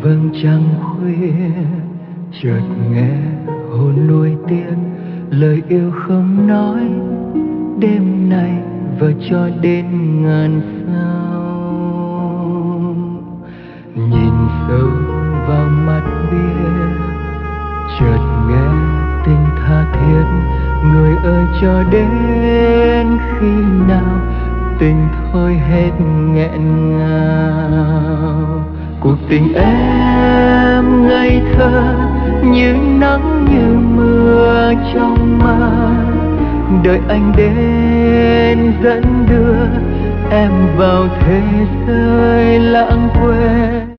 vầng trăng khuya chợt nghe hồn nuối tiếc lời yêu không nói đêm nay và cho đến ngàn sao. Nhìn sâu vào mắt biết chợt nghe tình tha thiết, người ơi cho đến khi nào tình thôi hết nghẹn ngào. Cuộc tình em ngây thơ như nắng như mưa trong mơ, đợi anh đến dẫn đưa em vào thế giới lãng quên.